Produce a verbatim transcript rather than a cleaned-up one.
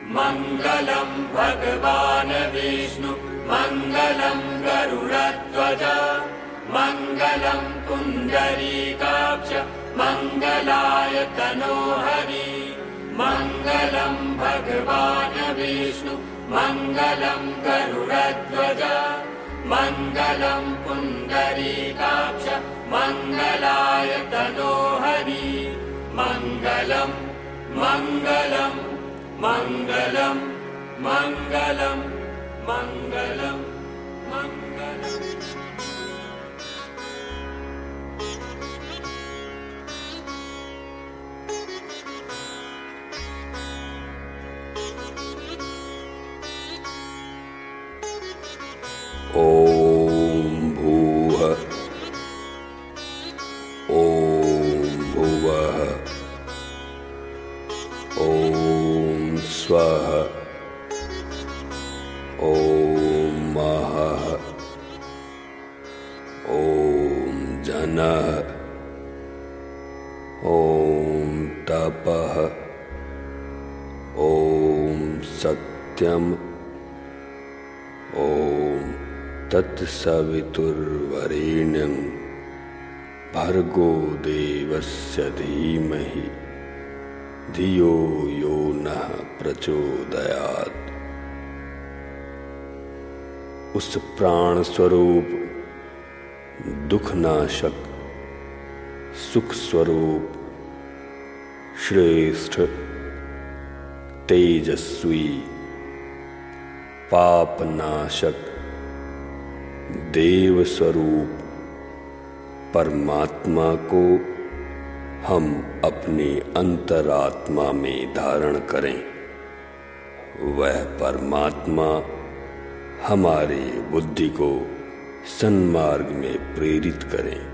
मङ्गलं भगवान् विष्णु मङ्गलं गरुडध्वज मङ्गलं पुण्डरीकाक्ष मङ्गलाय तनोहरि मङ्गलं भगवान् विष्णु मङ्गलं गरुडध्वज मङ्गलं पुण्डरीकाक्ष मङ्गलाय तनोहरि मङ्गलं मङ्गलं मङ्गलं मङ्गलं मङ्गलं मङ्गलम्। ॐ भूः ॐ भुवः ॐ स्वः ॐ महः ॐ जनः ॐ तपः ॐ सत्यम् ॐ तत्सवितुर्वरेण्यं भर्गो देवस्य धीमहि धियो यो नः प्रचोदयात्। उस प्राण स्वरूप दुखनाशक सुख स्वरूप श्रेष्ठ तेजस्वी पापनाशक देव स्वरूप परमात्मा को हम अपने अंतरात्मा में धारण करें। वह परमात्मा हमारे बुद्धि को सन्मार्ग में प्रेरित करें।